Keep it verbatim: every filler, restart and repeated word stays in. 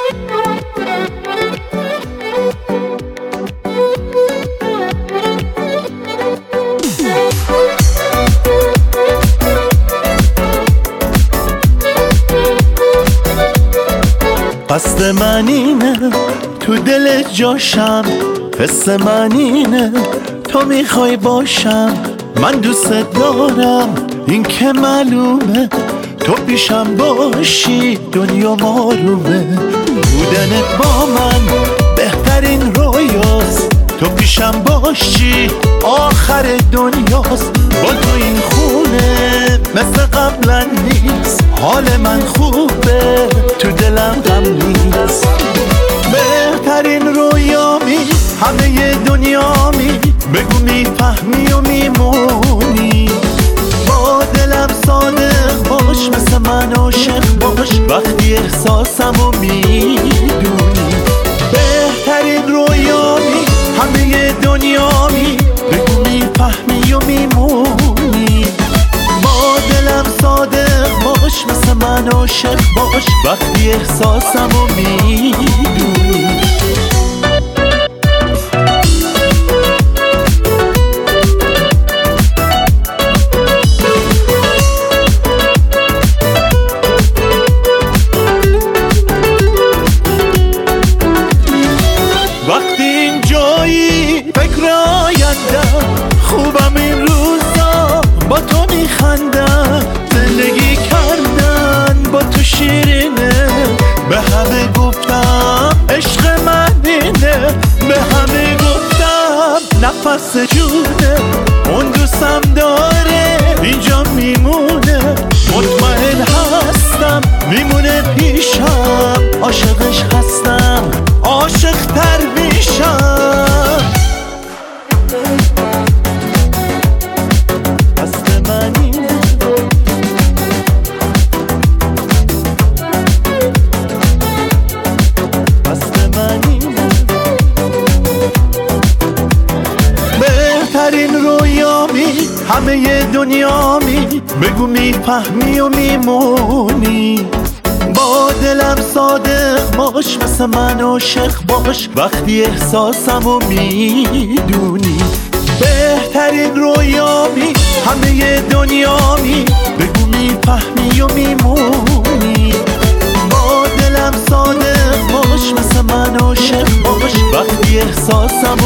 قصد من اینه تو دل جاشم، حس من اینه تو میخوای باشم. من دوست دارم این که معلومه، تو پیشم باشی دنیا مارومه. بودنت با من بهترین رویاست، تو پیشم باشی آخر دنیاست. با تو این خونه مثل قبلا نیست، حال من خوبه تو دلم غم نیست. بهترین رویامی همه دنیامی، بگو میفهمی و میمونی. با دلم صادق باش، مثل من عاشق باش وقتی احساسمو میدونی. بهترین رویامی همه دنیامی، بگو میفهمی و میمونی. با دلم صادق باش، مثل من عاشق باش وقتی احساسمو میدونی. وقتی این جایی فکر آیندم، خوبم این روزا با تو میخندم. زندگی کردن با تو شیرینه، به همه گفتم عشق من اینه. به همه گفتم نفس جونه، اون دوستم داره اینجا میمونه. مطمئن هستم میمونه پیشم، عاشقش هستم عاشق تر میشم. قصد من اینه قصد من اینه بهترین رویامی همه دنیامی، بگو میفهمی و میمونی. با دلم صادق باش، مثل من عاشق باش وقتی احساسمو میدونی. بهترین رویامی همه دنیامی، بگو میفهمی و میمونی. با دلم صادق باش، مثل من عاشق باش وقتی احساسمو